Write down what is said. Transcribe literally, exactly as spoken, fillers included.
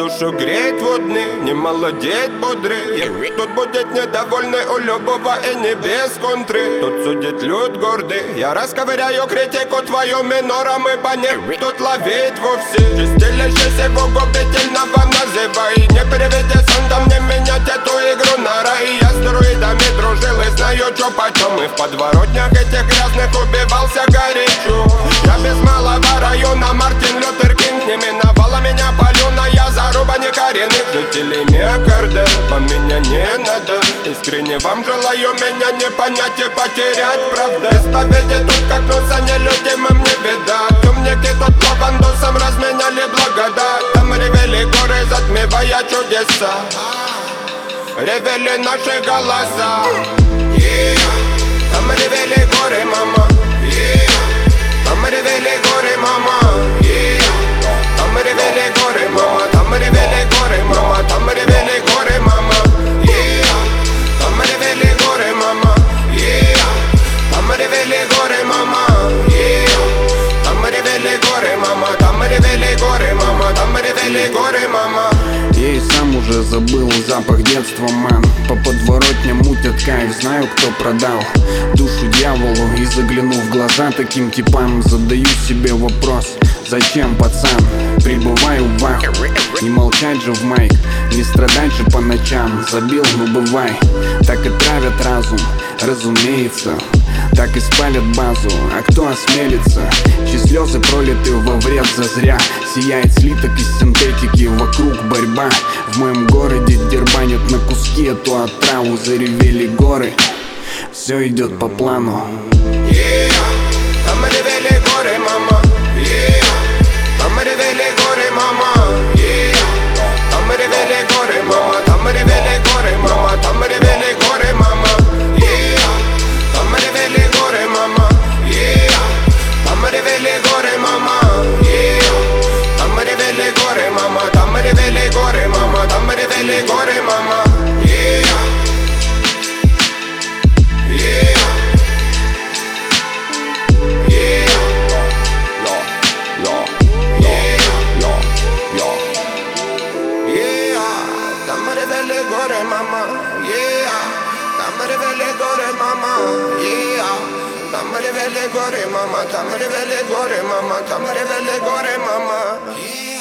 душу греет водный, не молодеет бодрый. Тут будет недовольный у любого и не без контры. Тут судит люд гордый, я расковыряю критику твою минором, ибо не тут ловить вовсе. Чистилище его губительного называй, не переведи сандом, не менять эту игру на рай. Я с друидами дружил и знаю, чё почем. И в подворотнях этих грязных убивался горячо. Я без малого района Мартин Лютер Кинг. Не миновала меня палюная заруба некоренных жителей Мекарда. По меня не надо, искренне вам желаю меня не понять и потерять, правда. Исповеди тут как носа нелюдимым не беда. Темники тут лавандосом разменяли благодать. Там ревели горы, затмевая чудеса. Ревели наши голоса, yeah. Там ревели горы, мама, yeah. Там ревели горы, мама, yeah. Там ревели горы, мама, там ревели горы, мама, там ревели горы, мама, yeah. Там ревели горы, мама, yeah. Там ревели горы, мама, yeah. Там ревели горы, мама, там ревели горы, мама, там ревели горы, мама. Я и сам уже забыл запах детства, мэн. По подворотням мутят кайф, знаю, кто продал душу дьяволу. И заглянув в глаза таким типам, задаю себе вопрос: зачем, пацан? Прибываю в аху, не молчать же в майк, не страдать же по ночам. Забил, ну бывай, так и травят разум, разумеется. Так и спалят базу, а кто осмелится? Чьи слезы пролиты во вред зазря. Сияет слиток из синтетики, вокруг борьба. В моем городе дербанят на куски эту отраву. Заревели горы, все идет по плану, yeah. Там ревели горы, мама, yeah. Там ревели горы, мама, yeah. Там ревели горы, мама, там ревели горы, мама, там ревели горы, мама, yeah. Там ревели горы, мама, yeah. Там ревели горы, мама, yeah. Там ревели горы, мама, там ревели горы, мама, там ревели горы, мама, yeah. Yeah. Yeah. Yo, yo, yeah, yo, yo. Yeah. Там ревели горы, мама, yeah. Там ревели горы, мама, yeah. Там ревели горы, мама, там ревели горы, мама, там ревели горы, мама, yeah.